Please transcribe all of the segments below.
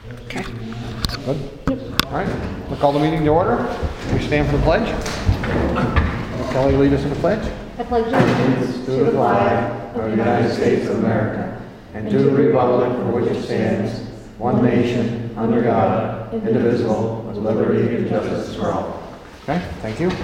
Okay. Good? All right, we'll call the meeting to order. We stand for the pledge. Kelly, lead us in the pledge. I pledge allegiance to the flag of the United States of America and to the republic for which it stands, one nation, under God, indivisible, with liberty and justice for all. Okay, thank you.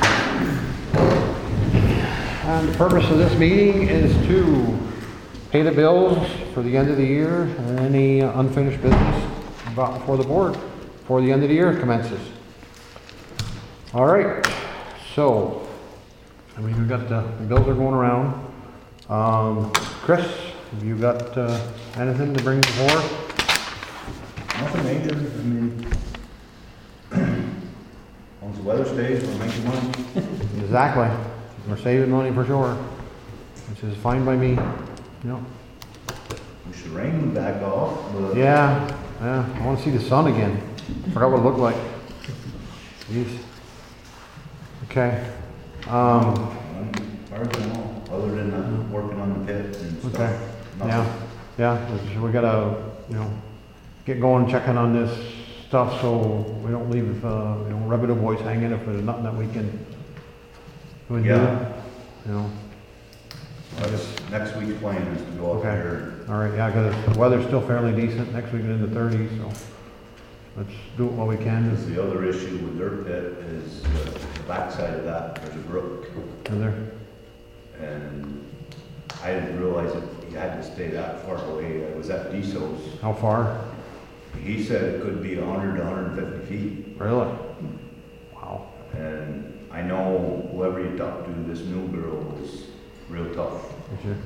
And the purpose of this meeting is to pay the bills for the end of the year and any unfinished business brought before the board before the end of the year commences. All right, so we've got the bills are going around. Chris, have you got anything to bring before? Nothing major. I mean, as long as the weather stays, we're making money. Exactly. We're saving money for sure, which is fine by me. Yep. We should rain back off. But Yeah. I want to see the sun again. Forgot what it looked like. Jeez. Okay. Hard to know, other than working on the pit and stuff. Okay. Nothing. Yeah. We gotta, get going, checking on this stuff so we don't leave, revenue boys hanging if there's nothing that we can do. Yeah. Just, Next week's plan is to go up Okay. there. all right, yeah, because the weather's still fairly decent. Next week in the 30s, so let's do it while we can. Because the other issue with their pit is the backside of that, there's a brook. Is there? And I didn't realize that you had to stay that far away. I was at DSO's. How far? He said it could be 100 to 150 feet. Really? Wow. And I know whoever you talk to, this new girl is real tough. Is you?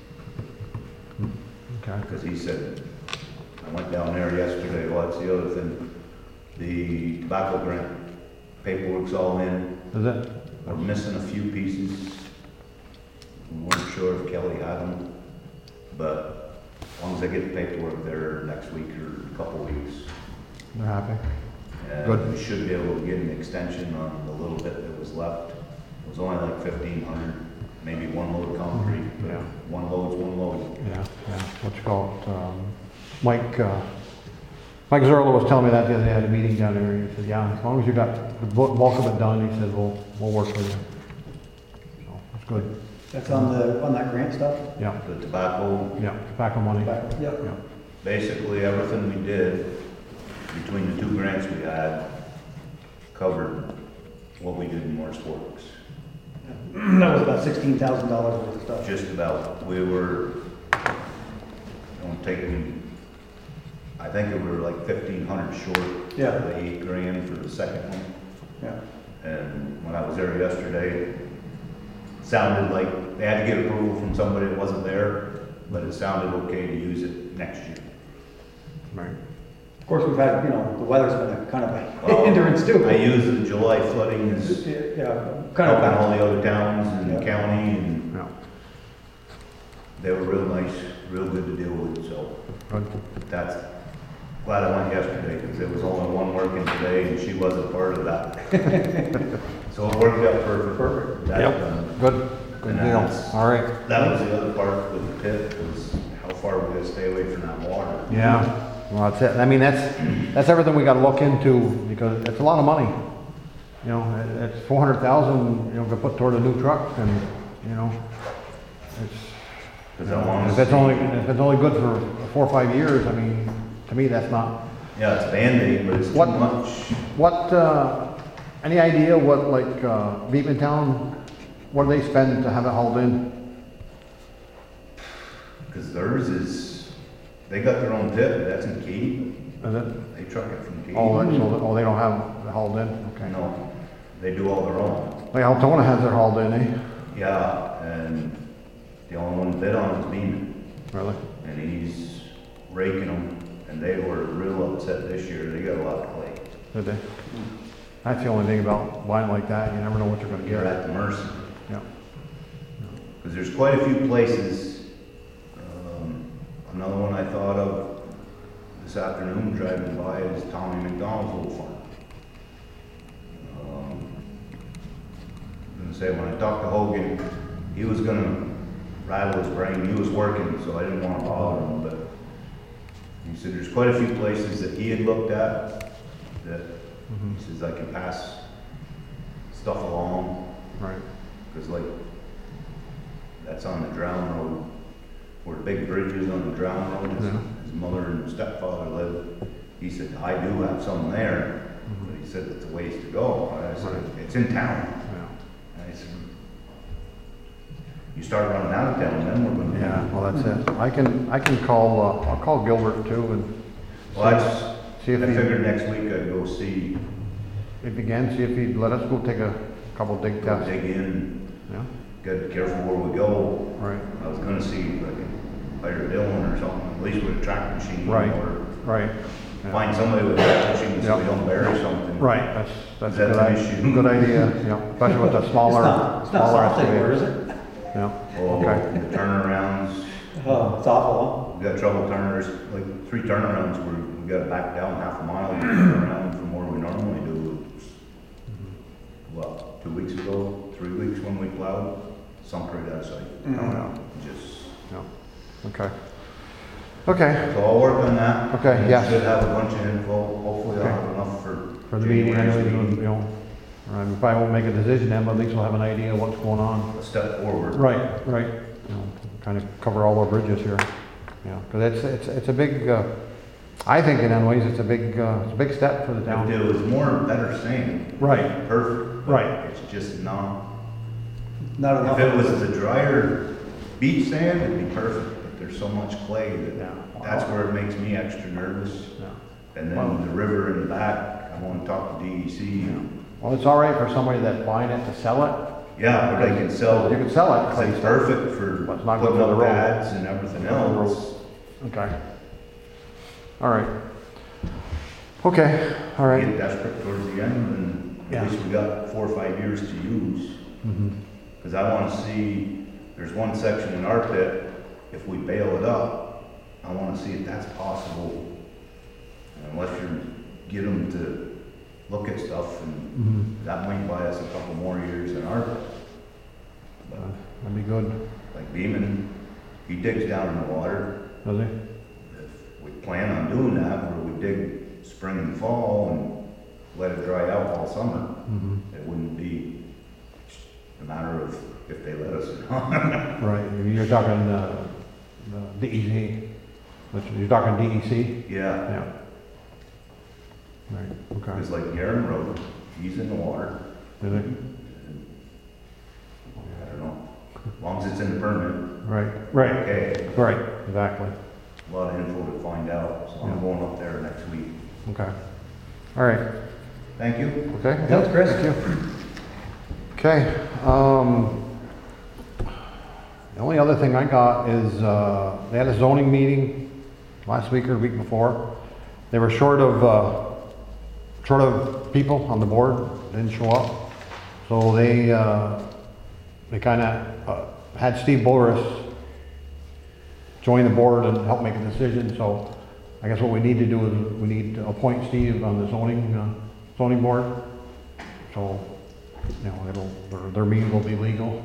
Okay. Because he said, I went down there yesterday, well, that's the other thing. The tobacco grant paperwork's all in. Is it? We're missing a few pieces. We weren't sure if Kelly had them, but as long as I get the paperwork there next week or a couple weeks. They're happy. And Good. we should be able to get an extension on the little bit that was left. It was only like 1,500, maybe one load of concrete. But Yeah. one load's one load. Yeah. What you call it? Mike Zerlo was telling me that the other day. I had a meeting down there, and he said, "Yeah, as long as you got the bulk of it done," he said, "we'll work with you." So that's good. That's on that grant stuff? Yeah. The tobacco, Yeah. Tobacco money. Yep. Yeah. basically everything we did between the two grants we had covered what we did in Morris Forks. That was about $16,000 worth of stuff. Just about. We were, I think we were like 1,500 short of Yeah. the $8,000 for the second one. Yeah. And when I was there yesterday, it sounded like they had to get approval from somebody that wasn't there, but it sounded okay to use it next year. Right. Of course, we've had, the weather's been a kind of a Well, hindrance too. I used the July flooding as Yeah, kind helping all of. the other towns in the Yeah. county, and Yeah. they were real nice, real good to deal with, so Good. that's, glad I went yesterday, because there was only one working today, and she wasn't part of that. So it worked out perfect. That's Yep. done. Good. Good And deal. that's- All right. That was the other part with the pit, was how far we gotta stay away from that water. Yeah. Well, that's it. I mean, that's everything we got to look into because it's a lot of money. It's 400,000. To put toward a new truck, and it's. Because I want If to it's only good for 4 or 5 years, I mean, to me that's not. Yeah, it's Band-Aid, but it's too What- much. What? Any idea what Beekman Town? What do they spend to have it hauled in? Because theirs is, they got their own pit, but that's in Katy. Is it? They truck it from Katy. They don't have it hauled in. Okay. No, they do all their own. Like Altona has their hauled in, eh? Yeah, and the only one bid on is Beeman, Really? and he's raking them, and they were real upset this year. They got a lot of clay. Did they? That's the only thing about buying like that. You never know what you're going to You're get. at the mercy. Yeah. Because there's quite a few places. Another one I thought of this afternoon driving by is Tommy McDonald's old farm. I'm gonna say, when I talked to Hogan, he was gonna rattle his brain. He was working, so I didn't want to bother him, but He said there's quite a few places that he had looked at that, he says I can pass stuff along, Right. because like, that's on the Drown Road, where the big bridge is on the Drown Road, his mother and stepfather lived. He said, I do have some there, but he said it's a ways to go. I said, it's in town. Yeah. And I said, you start running out of town, then we're gonna. Yeah, well, that's it. I can call, I'll call Gilbert too and Well, that's, see I if he, figured next week I'd go see, if he can, see if he'd let us go take a couple dig go tests. dig in, Yeah, gotta be careful where we go. right, I was gonna see if I could hire Dylan or something, at least with a tractor machine. Right. Or right. Yeah. find somebody with a tractor machine so we Yep. don't bury something. Right, that's a That's good an idea, issue. good idea, yeah, especially with the smaller, It's not smaller soft anymore, is excavators. it? Yeah, Oh, okay, the turnarounds, Oh, it's awful, we got trouble turners, like 3 turnarounds where we gotta back down half a mile to turn around from where we normally do. What, 2 weeks ago, 3 weeks when we plowed, sunk right out of sight. oh, yeah, Just, yeah, okay. Okay, so I'll work on that. Okay, We yes. Should have a bunch of info, hopefully I'll Okay. have enough for the meeting, January's anyways, you meeting. know, we probably won't make a decision then, but at least we'll have an idea of what's going on. A step forward. Right, right, you know, kind of cover all our bridges here, yeah, because it's a big, I think in anyways, it's a big step for the If town. there was more, better sand. Right. Perfect. but Right. It's just not. Not enough. If it was the drier beach sand, it'd be perfect, but there's so much clay that, that's where it makes me extra nervous. Yeah. And Well- then the river in the back, I wanna talk to DEC. Well, it's all right for somebody that's buying it to sell it. Yeah, but they can sell, You can sell it, clay it's stuff. perfect for But it's not good putting for the up road. pads and everything else. Okay. All right. Okay, all right. Get desperate towards the end, and Yeah. at least we got 4 or 5 years to use. Mhm. Because I want to see, there's one section in our pit, if we bail it up, I want to see if that's possible. Unless you get them to look at stuff, and Mhm. that might buy us a couple more years in our pit. But That'd be good, like Beeman, he digs down in the water. does he? If we plan on doing that, where we dig spring and fall and let it dry out all summer, Mhm. it wouldn't be a matter of if they let us or not. Right, you're talking, the DEC, you're talking DEC? Yeah, Yeah. Right, okay. because like Garen Road, he's in the water. Is it? I don't know, as long as it's in the permit, Right, right, okay. right, exactly, A lot of info to find out, so I'm Yeah. going up there next week. okay. All right, Thank you. okay? Thanks, Chris. Thank you. Okay, the only other thing I got is, they had a zoning meeting last week or the week before. They were short of people on the board, didn't show up. So they kind of had Steve Boris join the board and help make a decision. So I guess what we need to do is we need to appoint Steve on the zoning board. So, you know, their meeting will be legal.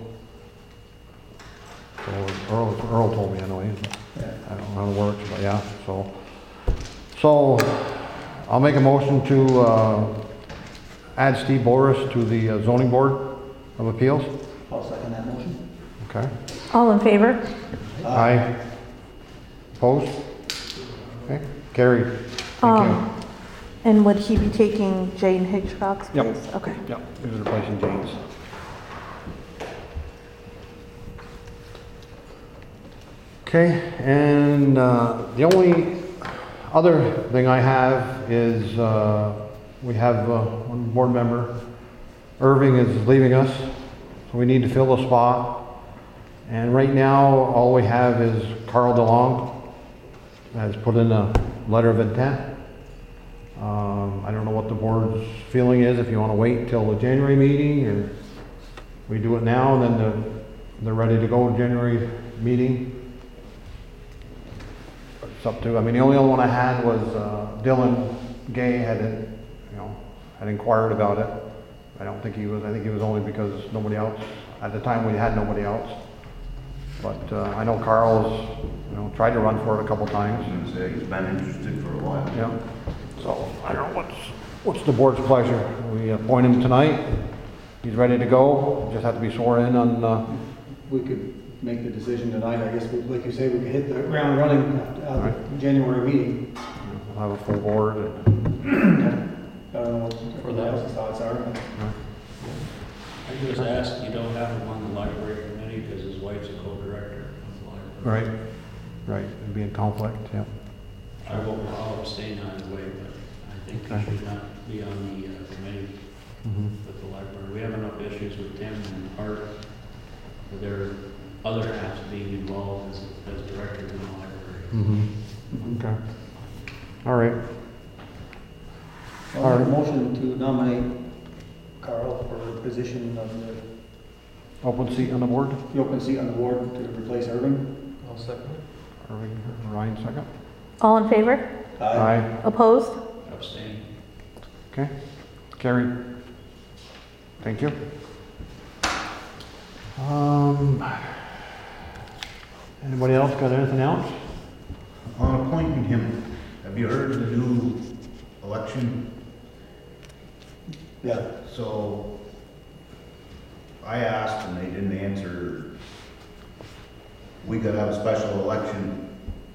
So Earl told me anyways. I don't know how it works, but yeah, so I'll make a motion to add Steve Boris to the zoning board of appeals. I'll second that motion. Okay. All in favor? Aye. Opposed? Okay, carried. Thank you. And would he be taking Jane Hitchcock's Yep. place? Okay. Yep, he was replacing James. Okay, and the only other thing I have is we have one board member, Irving is leaving us, so we need to fill the spot. And right now, all we have is Carl DeLong has put in a letter of intent. I don't know what the board's feeling is, if you want to wait till the January meeting, or we do it now, and then they're ready to go in January meeting. It's up to, I mean, the only other one I had was Dylan Gay had inquired about it. I think he was only because nobody else, at the time we had nobody else. But, I know Carl's, tried to run for it a couple times. I was gonna say, he's been interested for a while. Yeah. So, I don't know, what's the board's pleasure? We appoint him tonight, he's ready to go, just have to be sworn in on, We could make the decision tonight, I guess, like you say, we could hit the ground running after the January meeting. we'll have a full board. I don't know what everybody else's thoughts are. I just asked, you don't have him on the library committee because his wife's a co-director of the library. Right, it'd be in conflict, yeah. I'll abstain either way, but I think Okay. he should not be on the committee with the library. We have enough issues with Tim and Art, with their other halves being involved as directors in the library. Okay. All right, I'll make a motion to nominate Carl for the position of open seat on the board? the open seat on the board to replace Irving. I'll second. Ryan second? All in favor? Opposed? Abstain. Okay, carried. Thank you. Anybody else got anything else? On appointing him, have you heard of the new election? Yeah. So, I asked and they didn't answer. We could have a special election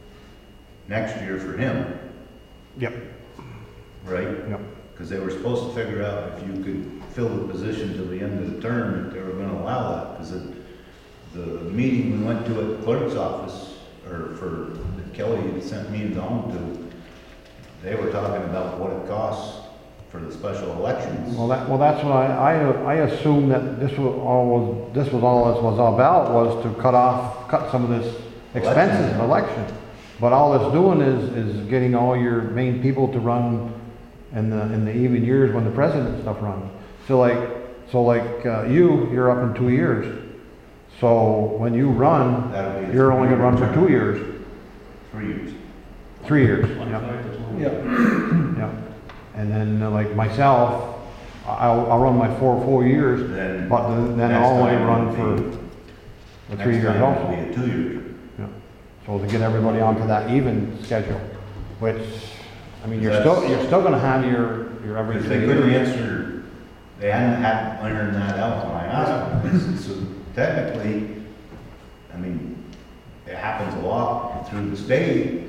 next year for him, Yep. right? Yep. Because they were supposed to figure out if you could fill the position till the end of the term, if they were gonna allow that. Because the meeting we went to at the clerk's office, or that Kelly had sent me and Don to, they were talking about what it costs for the special elections. Well, that's what I assumed that this was all this was about, was to cut some of this expenses, election. But all it's doing is getting all your main people to run in the even years when the president and stuff runs. So like you're up in 2 years. So when you run, That'll be a you're only gonna run for three-year 2 years. 3 years. 3 years, One yeah, fight is one. Yeah. yeah. And then like myself, I'll run my 4 years, Then but then next I'll only time run it'll for be- the next 3 years time also. it'll be a 2-year. Yeah. So to get everybody onto that even schedule, which, I mean, you're That's- still gonna have your every Because 3 they couldn't years. answer, they hadn't had ironed that out when I asked them. So technically, I mean, it happens a lot through the state.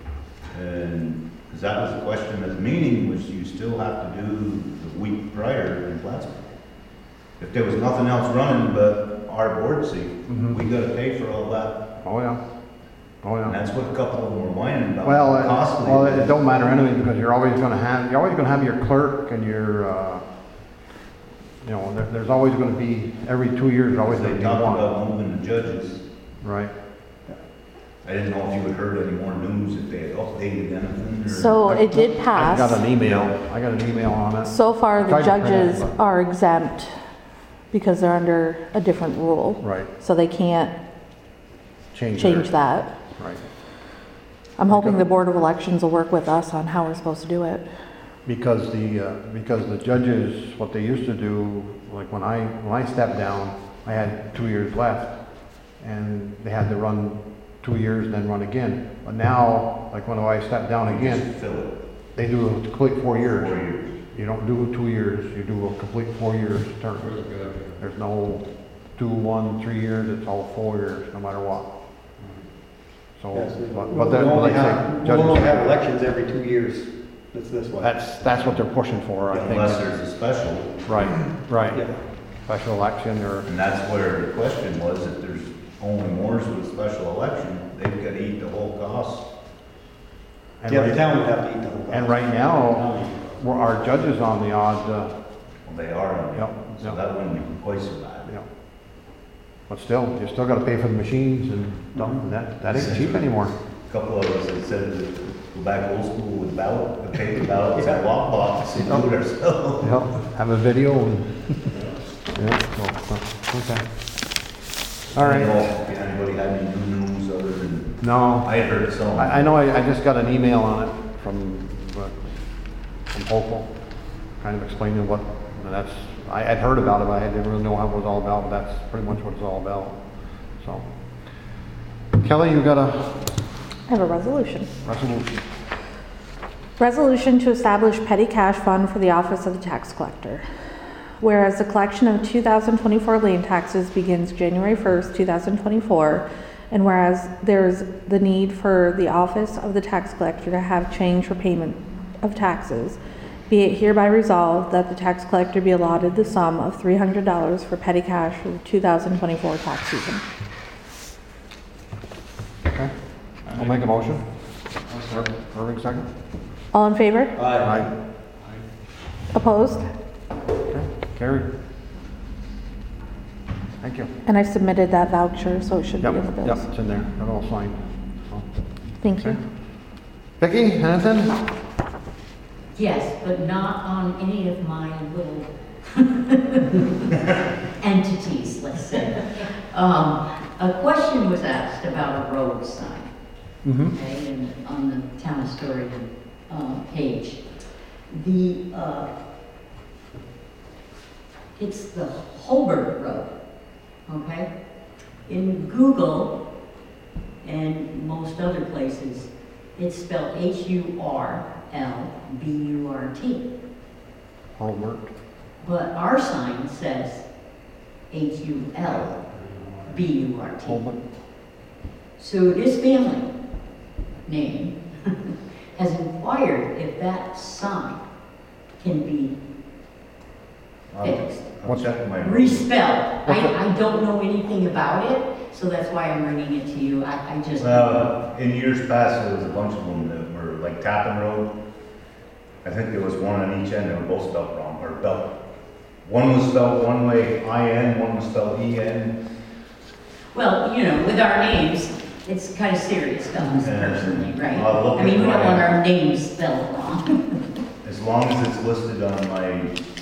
And, because that was the question at the meeting, was you still have to do the week prior in Plattsburgh. If there was nothing else running but our board seat, we gotta pay for all that. Oh, yeah. Oh, And yeah. that's what a couple of them were whining about. Well, how costly well, it it is. don't matter anyway, because you're always gonna have your clerk and your, there's always gonna be, every 2 years, there's always gonna They be talked one. about moving the judges. Right. I didn't know if you had heard any more news, if they had updated anything or. So it did I pass. got an email on it. So far, the Tried to print it, judges but- are exempt because they're under a different rule. Right. So they can't change that. Right. I'm hoping the Board of Elections will work with us on how we're supposed to do it. Because the judges, what they used to do, like when I stepped down, I had 2 years left, and they had to run 2 years and then run again. But now, like when I step down You again, just fill it, they do a complete 4 years. 4 years. You don't do 2 years, you do a complete 4 years term. For the judge. There's no 2, 1, 3 years, it's all 4 years, no matter what. So, Yes, but that, we'll like only I have, say, we'll only have judges, elections every 2 years. It's this way. that's what they're pushing for, I Unless think. there's a special, Right. Yeah. Special election or, and that's where the question was, if there's only mores with a special election, they've got to eat the whole cost. and Yeah, the right, town would have to eat the whole. and right now, our judges on the odd, Well, they are, Yep, so yep. that wouldn't be quite so bad. but still, you still gotta pay for the machines and stuff, and that ain't cheap anymore. A couple of us had said to go back old school with ballot, the paper ballots and lockbox and do it ourselves. Yep, have a video and, yeah, so, okay. All I don't know right, if anybody had any new news other than, no, I had heard some. I know I just got an email on it from Hopeful, kind of explaining what, I had heard about it, but I didn't really know what it was all about, but that's pretty much what it's all about, so. Kelly, you got a I have a resolution. resolution? Resolution to establish petty cash fund for the office of the tax collector. Whereas the collection of 2024 lien taxes begins January 1st, 2024, and whereas there is the need for the office of the tax collector to have change for payment of taxes, be it hereby resolved that the tax collector be allotted the sum of $300 for petty cash for the 2024 tax season. Okay, I'll make a motion. Irving, second. All in favor? Aye. Opposed? Okay, carried. Thank you. And I submitted that voucher, so it should be Yep, in the yep, bills. it's in there, got it all signed. So, Thank you. okay. Vicki, anything? Yes, but not on any of my little entities, let's say. A question was asked about a road sign, Mm-hmm. okay, on the Town Historian page. It's the Holbert Road, okay? In Google and most other places, it's spelled H-U-R-L-B-U-R-T. Holbert. But our sign says H-U-L-B-U-R-T. Holbert. So this family name has inquired if that sign can be fixed, I'll check my. respelled. What's it? I don't know anything about it, so that's why I'm bringing it to you. I just. In years past, there was a bunch of them that were like Tappan Road. I think there was one on each end, they were both spelled wrong, or one was spelled one way, I-N, one was spelled E-N. Well, you know, with our names, it's kind of serious to us personally, right? I'll look I mean, we at don't my- want our names spelled wrong. As long as it's listed on my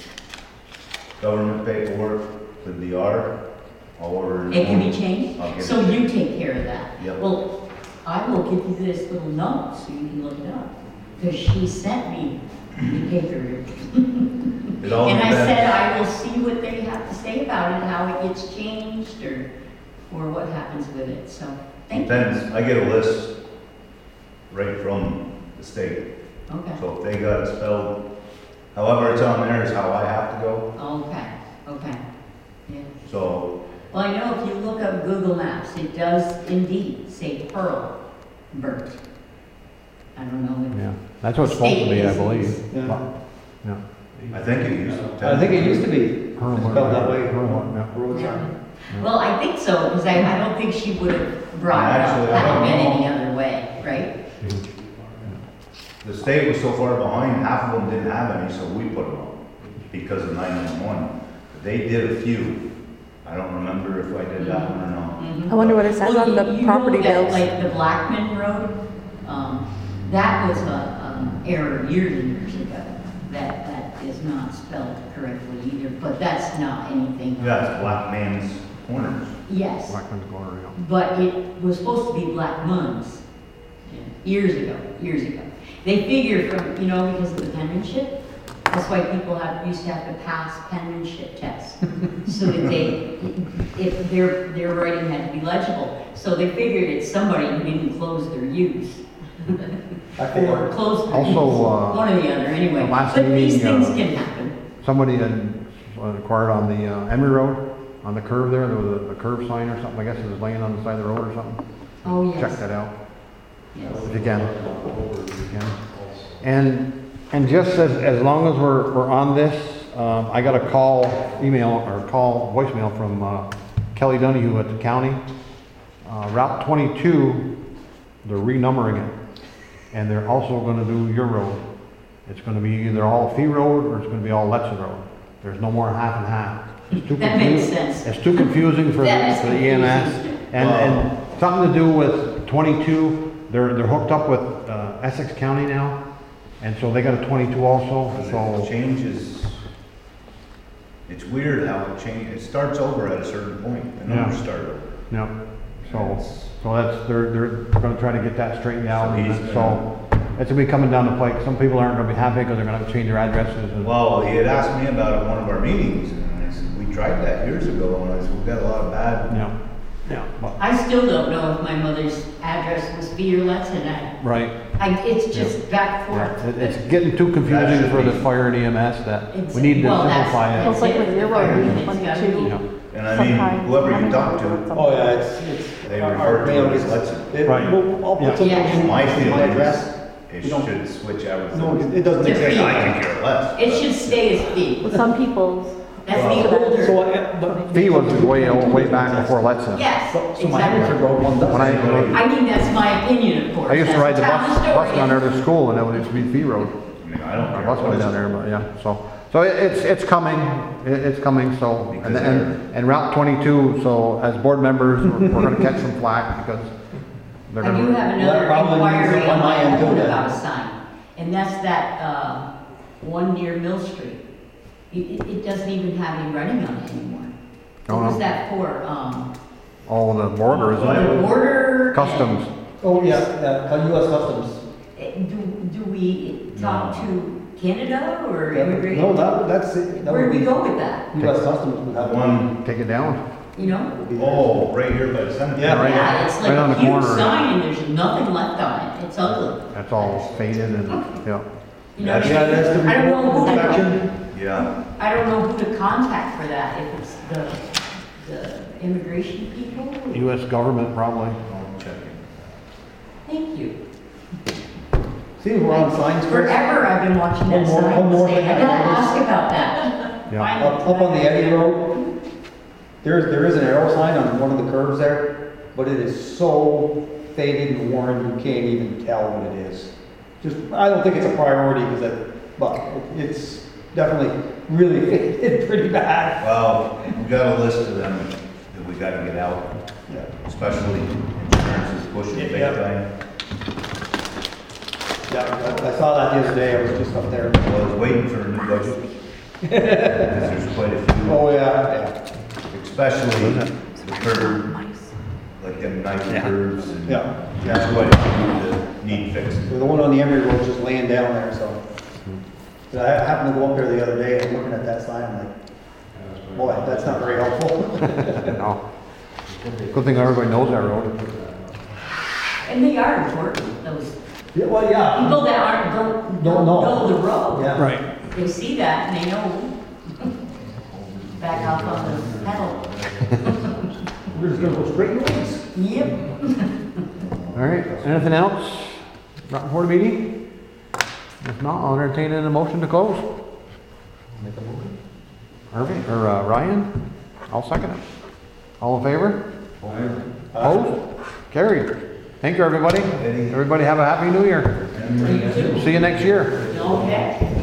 government paperwork with the R, I'll order. It can be changed? I'll get So it. you take care of that? Yep. Well, I will give you this little note so you can look it up, because she sent me the paper. It all And I depends. said, I will see what they have to say about it, how it gets changed, or what happens with it, so, thank you. Depends, I get a list right from the state. Okay, So if they got it spelled, however it's on there is how I have to go. okay, yeah. So, Well, I know if you look up Google Maps, it does indeed say Pearlbert. I don't know. Yeah, that's what it's supposed to be, I believe. Yeah. But, yeah. I think it used to. I think it used to be Herman, spelled that way. Herman, yeah. Road Yeah. sign. Well, I think so, because I don't think she would have brought it up Actually, I had it don't been know. any other way, right? The state was so far behind, half of them didn't have any, so we put them on because of 911. They did a few. I don't remember if I did that one or not. Mhm. I wonder what it says Well, on the you know property that, bills. Like the Blackman Road, that was a error years and years ago. That is not spelled correctly either, but that's not anything. Yeah, it's Black Man's Corners. Yes, Blackman's Corner, yeah. but it was supposed to be Black Mun's years ago. They figure from, you know, because of the penmanship, that's why people used to have to pass penmanship tests. So that if their writing had to be legible. So they figured it's somebody who didn't close their U's. Or close their U's, Also, one or the other, anyway. the last But these meeting, things can happen. Somebody had inquired on the Emery Road, on the curve there was a curve sign or something, I guess it was laying on the side of the road or something. Oh, yes. Check that out, Yes. if you can. And just as long as we're on this, I got a voicemail from Kelly Donahue at the county. Route 22, they're renumbering it, and they're also gonna do your road. It's gonna be either all Fee Road or it's gonna be all Letson Road. There's no more half and half. It's too That makes confusing. sense. It's too confusing for That is the EMS. confusing. And something to do with 22, they're hooked up with Essex County now, and so they got a 22 also, It so. changes, it's weird how it changes, it starts over at a certain point, the numbers Yeah. start over. Yeah, so that's, they're gonna try to get that straightened out, So and he's so gonna- it's gonna be coming down the pike. Some people aren't gonna be happy because they're gonna have to change their addresses and. Well, he had asked me about it at one of our meetings, and I said, we tried that years ago, and I said, we got a lot of bad Yeah, Yeah. Well, I still don't know if my mother's address was Peter Letson. right. It's just back and Yeah, forth. It's getting too confusing for the fire and EMS that we need to simplify it. It's like with your road, It's gotta be- 22. Yeah. And I mean, whoever you talk to, Oh, yeah, it's. they our refer to it mail as is- Letson. it- Right. well, I'll Yeah. put something Yeah. in My my feeling address. is, You it don't- should switch everything. No, it doesn't Just exist. fee. I could care less. It should stay as fee. With some people's, That's the So, older. but. Fee was way back before Letson. Yes, So my Haverford exactly. Road one does. When I mean, that's my opinion, of course. I used to ride the That's bus town down there historian. to school, and it used to be Fee Road. I mean, I don't Our care. bus went down there, but yeah, so it's coming, it's coming, so, and Route 22, so as board members, we're gonna catch some flack because they're I do gonna, have That another probably inquiry means on on my my end too, own then. about a sign, and that's that, one near Mill Street. It doesn't even have any writing on it anymore. Oh, What was no. that for, all the border, isn't the it? border? Customs. Oh, yeah, US Customs. Do we talk to Canada or immigration? No, that's it. That Where would do we be go with that, US Customs would have One, Take it down. you know? oh, right here by the cemetery. Yeah, right. Yeah, it's like right on a the huge corner. sign and there's nothing left on it, it's ugly. That's all faded and, yeah. You know, Yeah, that's the I don't know who to, inspection. Yeah, I don't know who to contact for that, if it's the immigration people. US government probably. I'm checking. Thank you. See, we're on signs, Chris. Forever I've been watching that One sign, more saying, thing I I gotta noticed. ask about that. Yeah. Up on the Eddy Road, there is an arrow sign on one of the curves there, but it is so faded and worn, you can't even tell what it is. Just, I don't think it's a priority, but it's definitely really faded pretty bad. Well, we got a list of them that we gotta get out, Yeah. especially insurance is pushing big Yeah. time. Yeah, I saw that the other day, I was just up there. Well, I was waiting for a new budget. Because there's quite a few, Oh, yeah, especially the curb, like them knife curves and yeah. there's quite a few that need fixing. So the one on the Emery Road just laying down there, so. But I happened to go up there the other day and looking at that sign, I'm like, boy, that's not very helpful. No. Good thing everybody knows that road. And they are important, those Yeah, well, yeah. people that don't know the road. Yeah. Right. They see that and they know, back off on the pedal. We're just gonna go straight north. Yep. All right, anything else? Not before the meeting? If not, I'll entertain a motion to close. Irving, or Ryan? I'll second it. All in favor? Opposed? Carried. Thank you, everybody. Everybody have a happy new year. See you next year. Okay.